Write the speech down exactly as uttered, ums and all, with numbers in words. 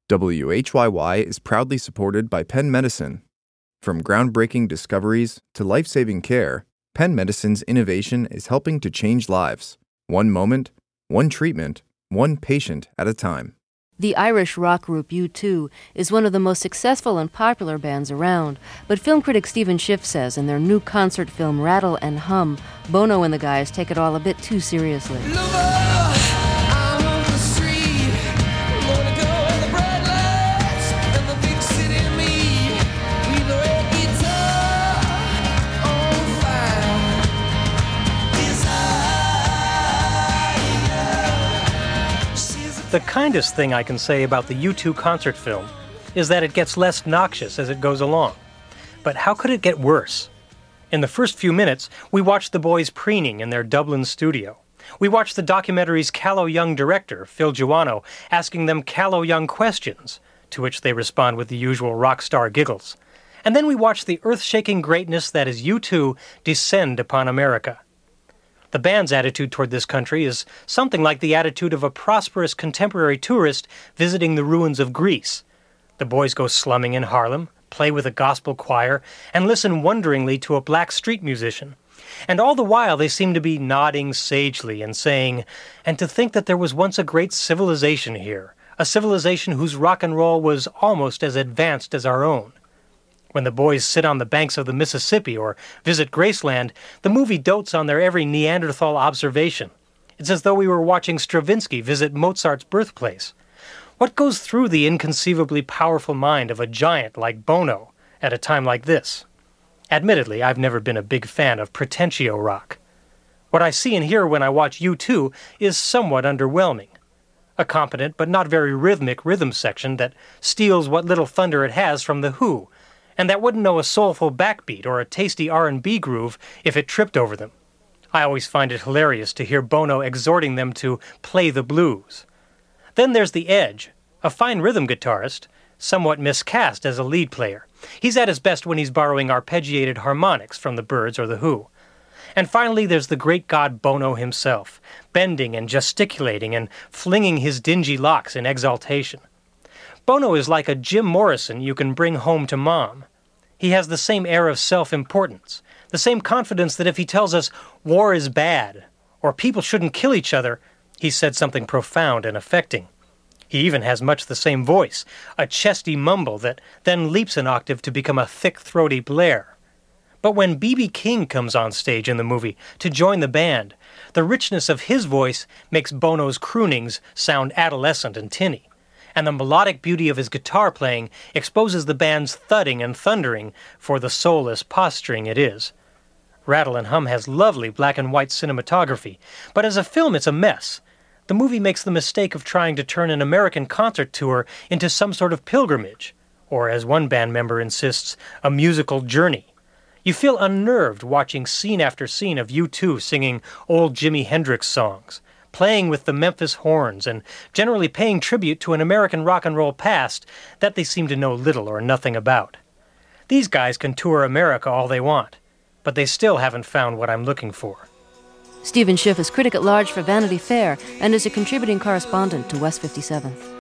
W H Y Y is proudly supported by Penn Medicine. From groundbreaking discoveries to life-saving care, Penn Medicine's innovation is helping to change lives, one moment, one treatment, one patient at a time. The Irish rock group U two is one of the most successful and popular bands around, but film critic Stephen Schiff says in their new concert film Rattle and Hum, Bono and the guys take it all a bit too seriously. The kindest thing I can say about the U two concert film is that it gets less noxious as it goes along. But how could it get worse? In the first few minutes, we watch the boys preening in their Dublin studio. We watch the documentary's callow young director, Phil Joannou, asking them callow young questions, to which they respond with the usual rock star giggles. And then we watch the earth-shaking greatness that is U two descend upon America. The band's attitude toward this country is something like the attitude of a prosperous contemporary tourist visiting the ruins of Greece. The boys go slumming in Harlem, play with a gospel choir, and listen wonderingly to a black street musician. And all the while they seem to be nodding sagely and saying, "And to think that there was once a great civilization here, a civilization whose rock and roll was almost as advanced as our own." When the boys sit on the banks of the Mississippi or visit Graceland, the movie dotes on their every Neanderthal observation. It's as though we were watching Stravinsky visit Mozart's birthplace. What goes through the inconceivably powerful mind of a giant like Bono at a time like this? Admittedly, I've never been a big fan of pretentio rock. What I see and hear when I watch U two is somewhat underwhelming. A competent but not very rhythmic rhythm section that steals what little thunder it has from The Who, and that wouldn't know a soulful backbeat or a tasty R and B groove if it tripped over them. I always find it hilarious to hear Bono exhorting them to play the blues. Then there's The Edge, a fine rhythm guitarist, somewhat miscast as a lead player. He's at his best when he's borrowing arpeggiated harmonics from the Byrds or The Who. And finally there's the great god Bono himself, bending and gesticulating and flinging his dingy locks in exaltation. Bono is like a Jim Morrison you can bring home to mom. He has the same air of self-importance, the same confidence that if he tells us war is bad or people shouldn't kill each other, he's said something profound and affecting. He even has much the same voice, a chesty mumble that then leaps an octave to become a thick, throaty blare. But when B B King comes on stage in the movie to join the band, the richness of his voice makes Bono's croonings sound adolescent and tinny, and the melodic beauty of his guitar playing exposes the band's thudding and thundering for the soulless posturing it is. Rattle and Hum has lovely black and white cinematography, but as a film it's a mess. The movie makes the mistake of trying to turn an American concert tour into some sort of pilgrimage, or as one band member insists, a musical journey. You feel unnerved watching scene after scene of U two singing old Jimi Hendrix songs, playing with the Memphis horns, and generally paying tribute to an American rock and roll past that they seem to know little or nothing about. These guys can tour America all they want, but they still haven't found what I'm looking for. Stephen Schiff is critic at large for Vanity Fair and is a contributing correspondent to West fifty-seven.